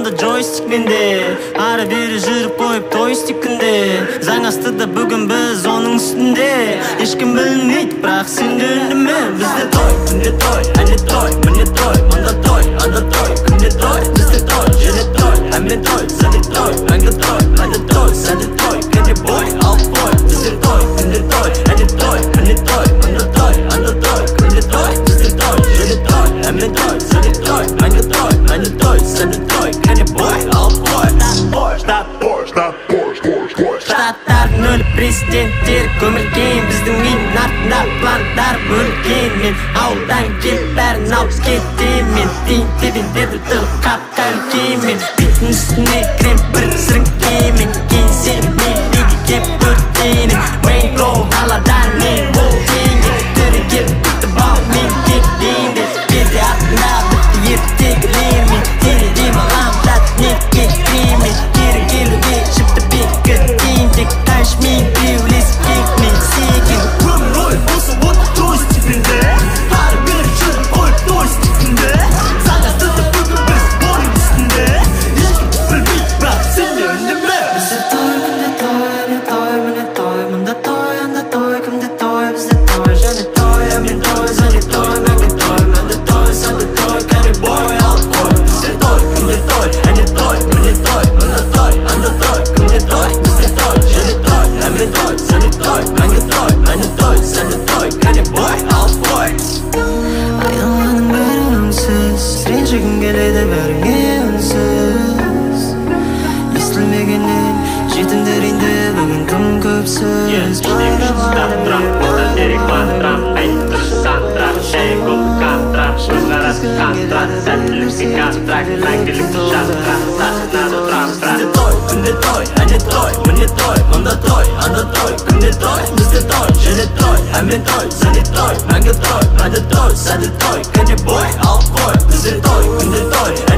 Анда joystick менде ары бері жүріп қойып той стикінде заң астыда бүгін біз оның үстінде ешкім білмейді бірақ сенде үндеме бізде той күнде той әне той міне той мында той анда той күнде той бізде той және той әмен той сәнде той мәңгі той мәнді той сәнде той кәне бой ал бой бізде той күнде той әне той міне той мында той анда той күнде той бізде той және той әмен той сәнде той мәңгі той мәнді той сәнде той кәне бой ал бой штаттардың өліп президенттер көмілген біздің үйдің артында пландар бөлген мен ауылдан келіп бәрін алып кетемін тиын тебендерді тығып қапқа үлкенмен беттің үстіне крем бір сіріңкемен кейін сен мелеге кеп өртенің мейнго қаладан мен бол денге төре келіп бітті бау мен кетейінді берде артында бітті ертегілермен тереде маған дат неге кіремен кері келуге жіпті бекітейін тек ташмен біреулесіп кекмен сеген өмір ой болса отты той степенде ары бері жүріп қойып той степенде заң астыда бүгін біз оның үстінде ешкім білмейді бірақ сенде үндеме бізде той күнде той әне той міне той мында той анда той кімде той бізде той және той әмен той сәнде той мәңгі той мәнді той сәнді той кәне бой ал қой бізде той күнде той әне той міне той мында той анда той кімде той бізде той және той әмен той сәнде той мәңгі той мәнді той сәнде той кәне бой ал қой айналаның бәрі үнсіз ренжігім келеді бәріңе үнсіз естілмегеннен жетімдер енді бүгін тым көпсіз бізде той күнде той әне той міне той мында той анда той күнде той бізде той және той әмен той сәнде той мәңгі той мәнді той сәнде той кәне бой ал қой бізде той күнде той